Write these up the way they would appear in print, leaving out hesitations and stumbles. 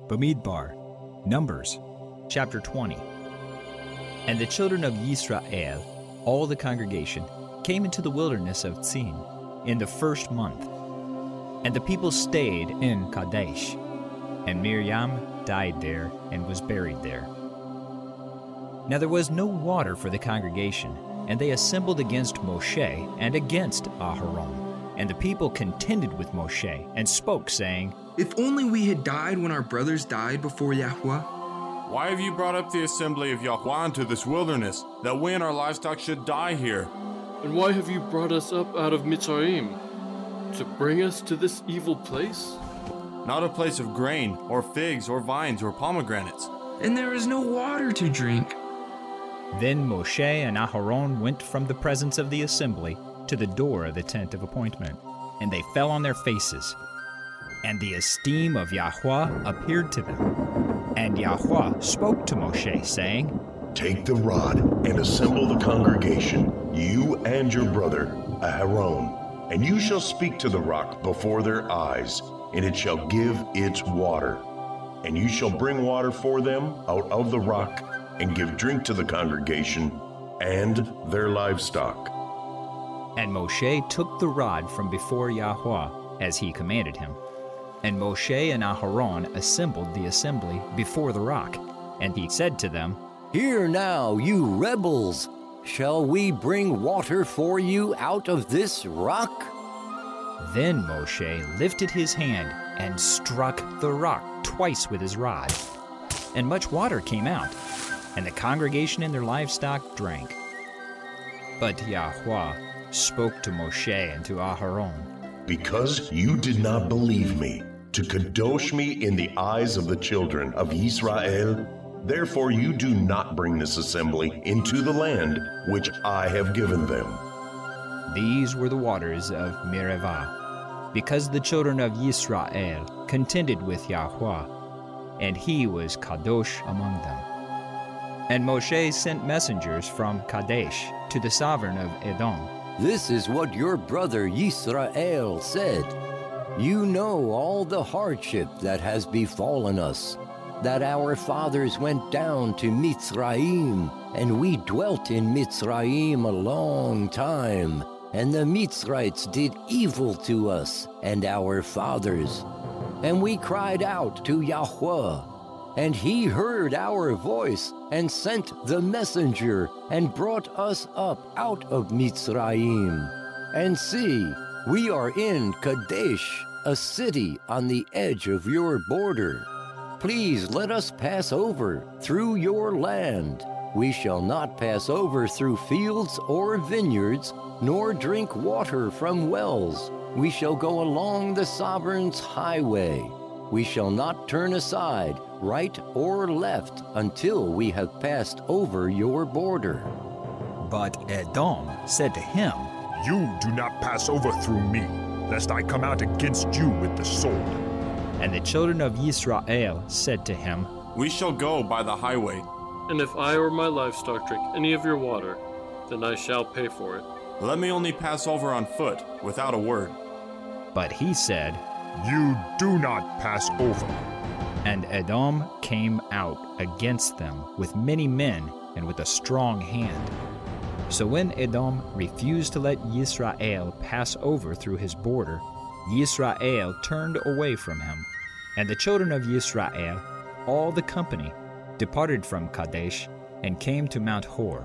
Bamidbar, Numbers, chapter 20. And the children of Yisrael, all the congregation, came into the wilderness of Tzin in the first month. And the people stayed in Kadesh. And Miriam died there and was buried there. Now there was no water for the congregation, and they assembled against Moshe and against Aharon. And the people contended with Moshe and spoke, saying, If only we had died when our brothers died before Yahweh. Why have you brought up the assembly of Yahweh into this wilderness, that we and our livestock should die here? And why have you brought us up out of Mitzrayim, to bring us to this evil place? Not a place of grain, or figs, or vines, or pomegranates. And there is no water to drink. Then Moshe and Aharon went from the presence of the assembly to the door of the tent of appointment, and they fell on their faces. And the esteem of Yahweh appeared to them. And Yahweh spoke to Moshe, saying, Take the rod and assemble the congregation, you and your brother Aharon, and you shall speak to the rock before their eyes, and it shall give its water. And you shall bring water for them out of the rock, and give drink to the congregation and their livestock. And Moshe took the rod from before Yahweh, as he commanded him. And Moshe and Aharon assembled the assembly before the rock. And he said to them, Hear now, you rebels! Shall we bring water for you out of this rock? Then Moshe lifted his hand and struck the rock twice with his rod. And much water came out, and the congregation and their livestock drank. But Yahweh spoke to Moshe and to Aharon, Because you did not believe me, to kadosh me in the eyes of the children of Israel, therefore you do not bring this assembly into the land which I have given them. These were the waters of Meribah, because the children of Yisrael contended with Yahweh, and he was kadosh among them. And Moshe sent messengers from Kadesh to the sovereign of Edom. This is what your brother Yisrael said. You know all the hardship that has befallen us, that our fathers went down to Mitzrayim, and we dwelt in Mitzrayim a long time, and the Mitzrites did evil to us and our fathers. And we cried out to Yahweh, and he heard our voice, and sent the messenger, and brought us up out of Mitzrayim. And see, we are in Kadesh, a city on the edge of your border. Please let us pass over through your land. We shall not pass over through fields or vineyards, nor drink water from wells. We shall go along the sovereign's highway. We shall not turn aside, right or left, until we have passed over your border. But Edom said to him, You do not pass over through me, lest I come out against you with the sword. And the children of Yisrael said to him, We shall go by the highway. And if I or my livestock drink any of your water, then I shall pay for it. Let me only pass over on foot, without a word. But he said, You do not pass over. And Edom came out against them with many men and with a strong hand. So when Edom refused to let Yisrael pass over through his border, Yisrael turned away from him. And the children of Yisrael, all the company, departed from Kadesh and came to Mount Hor.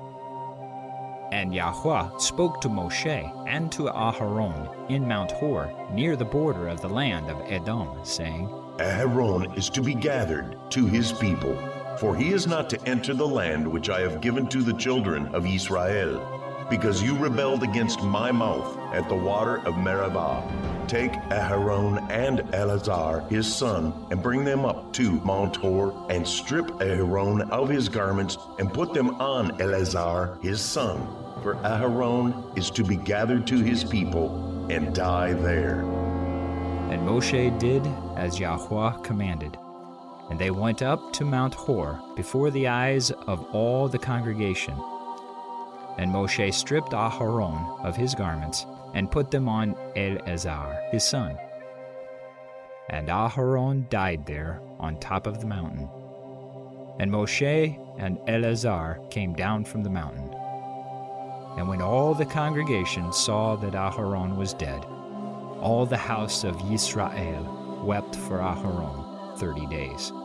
And Yahweh spoke to Moshe and to Aharon in Mount Hor, near the border of the land of Edom, saying, Aharon is to be gathered to his people, for he is not to enter the land which I have given to the children of Israel, because you rebelled against my mouth at the water of Meribah. Take Aharon and Eleazar his son, and bring them up to Mount Hor, and strip Aharon of his garments, and put them on Eleazar his son. For Aharon is to be gathered to his people, and die there. And Moshe did as Yahweh commanded. And they went up to Mount Hor before the eyes of all the congregation. And Moshe stripped Aharon of his garments, and put them on Eleazar his son. And Aharon died there on top of the mountain. And Moshe and Eleazar came down from the mountain. And when all the congregation saw that Aharon was dead, all the house of Yisrael wept for Aharon 30 days.